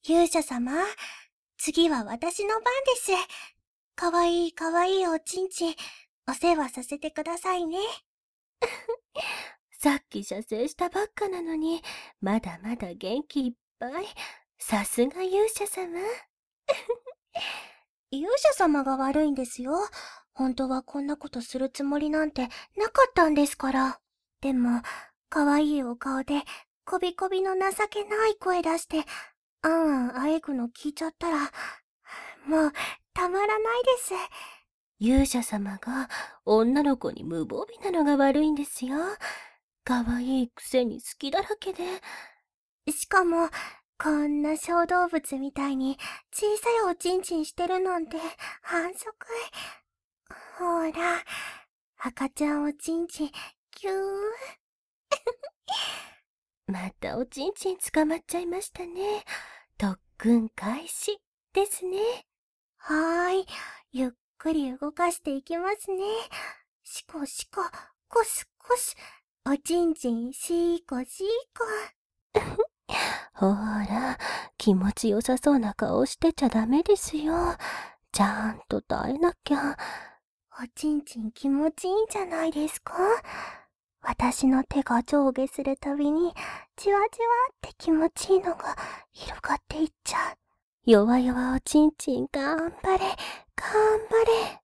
勇者様、次は私の番です。かわいいかわいいおちんちん、お世話させてくださいね。 さっき射精したばっかなのに、まだまだ元気いっぱい。さすが勇者様。 勇者様が悪いんですよ。本当はこんなことするつもりなんてなかったんですから。でも、かわいいお顔で、こびこびの情けない声出して、あんあえぐの聞いちゃったら、もう、たまらないです。 勇者様が女の子に無防備なのが悪いんですよ。かわいいくせに好きだらけで。 しかも、こんな小動物みたいに小さいおちんちんしてるなんて反則。ほら、赤ちゃんおちんちん、ぎゅー。 またおちんちん捕まっちゃいましたね。特訓開始ですね。 はーい。ゆっくり動かしていきますね。しこしこ、こすこす。おちんちんしこしこ。 ほら、気持ちよさそうな顔してちゃダメですよ。ちゃんと耐えなきゃ。 おちんちん気持ちいいんじゃないですか？私の手が上下するたびに、じわじわって気持ちいいのが広がっていっちゃう。 弱々おちんちん頑張れ、頑張れ。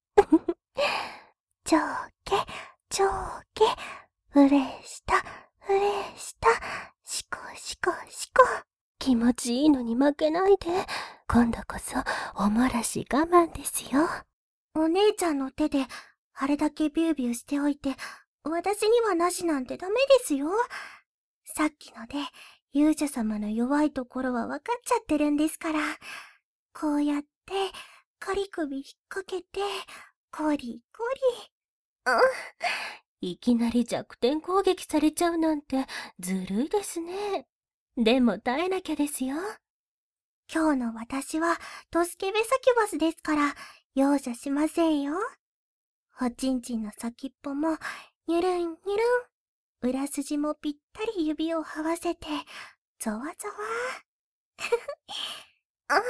上下、上下、うれした、うれした、しこしこしこ。 気持ちいいのに負けないで。今度こそおもらし我慢ですよ。 お姉ちゃんの手で、あれだけビュービューしておいて、私にはなしなんてダメですよ。さっきので、勇者様の弱いところは分かっちゃってるんですから。こうやって、仮首引っ掛けて、コリコリ。 いきなり弱点攻撃されちゃうなんてずるいですね。でも耐えなきゃですよ。 今日の私は、ドスケベサキュバスですから、容赦しませんよ。おちんちんの先っぽも、にゅるんにゅるん。裏筋もぴったり指を合わせて、ゾワゾワ。あ、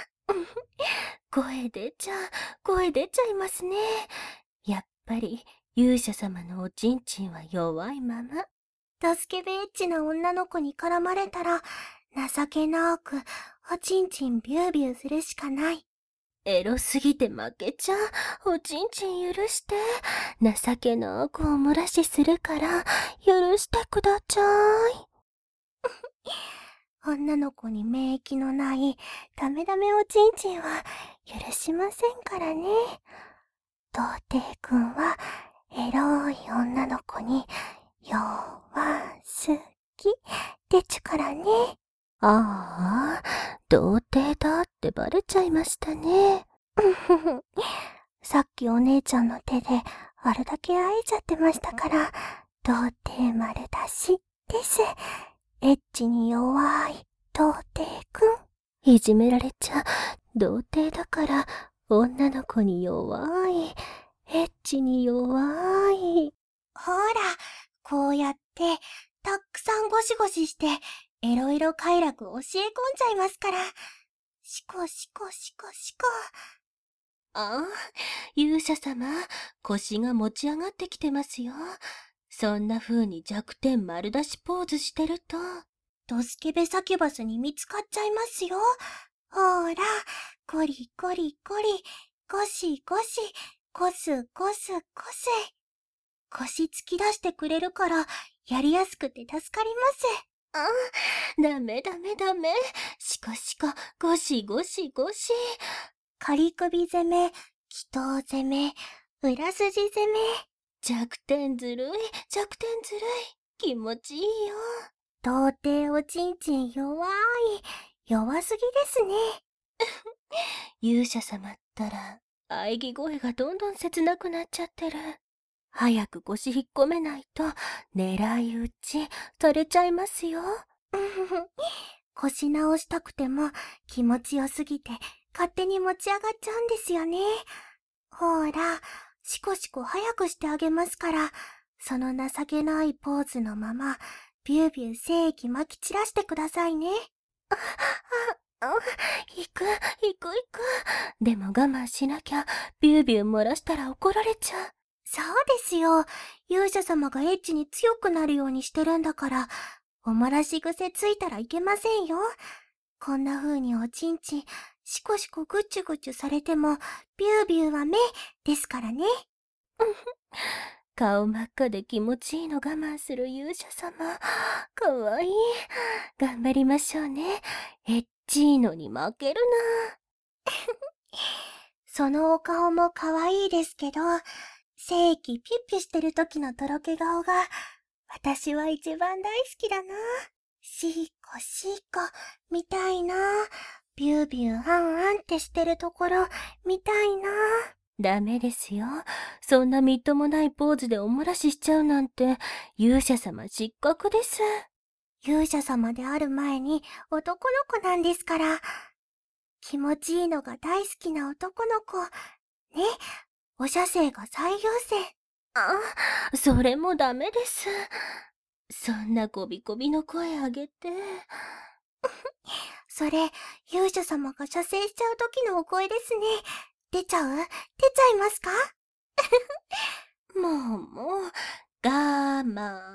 声出ちゃいますね。やっぱり勇者様のおちんちんは弱いまま。 ドスケベエッチな女の子に絡まれたら、情けなく、おちんちんビュービューするしかない。 エロすぎて負けちゃう。おちんちん許して。情けなくおむらしするから許してくだちゃい。 女の子に免疫のないダメダメおちんちんは許しませんからね。童貞くんはエロい女の子に弱すぎでちゅからね。 ああ、童貞だってバレちゃいましたね。 さっきお姉ちゃんの手であれだけ会えちゃってましたから、童貞丸出しです。エッチに弱い童貞くん。 いじめられちゃ童貞だから女の子に弱い。エッチに弱い。 ほら、こうやって、たくさんゴシゴシして、エロエロ快楽教え込んじゃいますから。シコシコシコシコ。 ああ、勇者様、腰が持ち上がってきてますよ。そんな風に弱点丸出しポーズしてると。 ドスケベサキュバスに見つかっちゃいますよ。ほら、コリコリコリ、ゴシゴシ、コスコスコス。腰突き出してくれるから、やりやすくて助かります。 ダメダメダメ。シコシコ、ゴシゴシゴシ。 仮首攻め、祈祷攻め、裏筋攻め。 弱点ずるい、弱点ずるい。気持ちいいよ。 童貞おちんちん弱い。弱すぎですね。 勇者様ったら、喘ぎ声がどんどん切なくなっちゃってる。早く腰引っ込めないと、狙い撃ちされちゃいますよ。 腰直したくても気持ちよすぎて勝手に持ち上がっちゃうんですよね。ほら、シコシコ早くしてあげますから、その情けないポーズのまま、ビュービュー精液撒き散らしてくださいね。 行く。でも我慢しなきゃ、ビュービュー漏らしたら怒られちゃう。 そうですよ。勇者様がエッチに強くなるようにしてるんだから、お漏らし癖ついたらいけませんよ。こんな風におちんちん、しこしこぐちゅぐちゅされても、ビュービューは目ですからね。 顔真っ赤で気持ちいいの我慢する勇者様。かわいい。頑張りましょうね。エッチーのに負けるな。 そのお顔も可愛いですけど、正規ピュッピュしてる時のとろけ顔が、私は一番大好きだな。シーコシーコ、見たいな。ビュービューアンアンってしてるところ、見たいな。 ダメですよ。そんなみっともないポーズでお漏らししちゃうなんて、勇者様失格です。 勇者様である前に男の子なんですから。気持ちいいのが大好きな男の子。ね、お射精が最優先。 それもダメです。そんなこびこびの声あげて。 それ、勇者様が射精しちゃう時のお声ですね。出ちゃいますか？ もう、我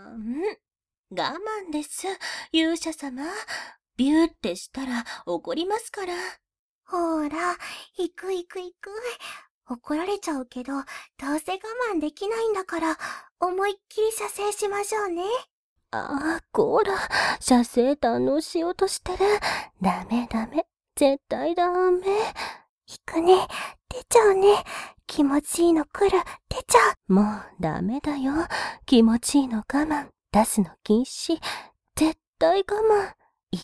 慢です、勇者様。ビューってしたら怒りますから。 ほーら、行く。怒られちゃうけど、どうせ我慢できないんだから、思いっきり射精しましょうね。 こら、射精堪能しようとしてる。ダメ。絶対ダメ。 行くね。出ちゃうね。気持ちいいの来る。出ちゃう。もうダメだよ。気持ちいいの我慢。出すの禁止。絶対我慢。行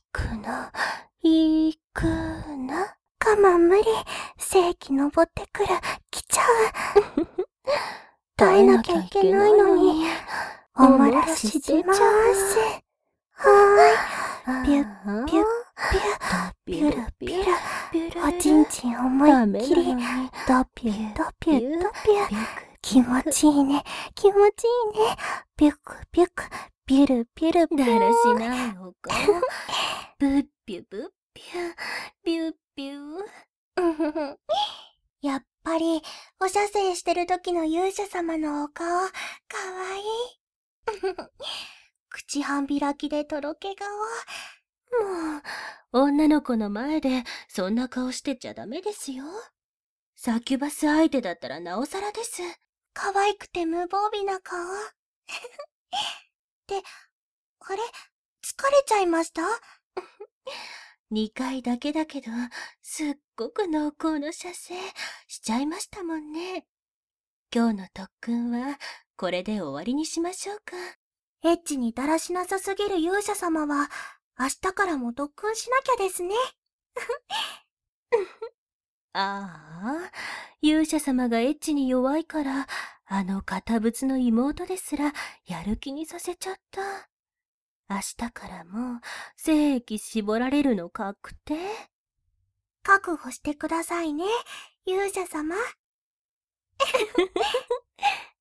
くな。 我慢無理。正規登ってくる。来ちゃう。耐えなきゃいけないのに。お漏らししまーす。はーい。ビュッビュッビュルビュル。おちんちん思いっきり。ドピュドピュドピュ。気持ちいいね。ビュクビュク。ビュルビュルビュル。 だらしないお顔。ブッビュブッビュ。ビュッビュ。 やっぱり、お射精してる時の勇者様のお顔、かわいい。口半開きでとろけ顔。 もう、女の子の前でそんな顔してちゃダメですよ。サキュバス相手だったらなおさらです。 可愛くて無防備な顔。あれ疲れちゃいました 2回だけだけど、すっごく濃厚な射精しちゃいましたもんね。今日の特訓はこれで終わりにしましょうか。 エッチにだらしなさすぎる勇者様は、明日からも特訓しなきゃですね。 勇者様がエッチに弱いから、あの堅物の妹ですらやる気にさせちゃった。明日からも精液絞られるの確定？ 覚悟してくださいね、勇者様。